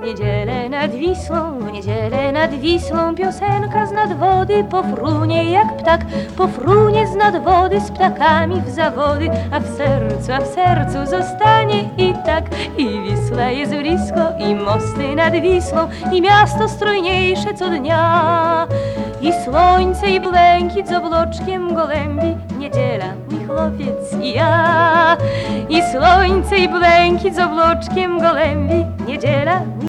niedzielę nad Wisłą piosenka z nad wody pofrunie jak ptak, pofrunie z nad wody z ptakami w zawody, a w sercu zostanie i tak. I Wisła jest blisko, i mosty nad Wisłą, i miasto strojniejsze co dnia, i słońce, i błękit z obloczkiem gołębi, niedziela, mój chłopiec i ja. I słońce, i błękit z obloczkiem gołębi, niedziela.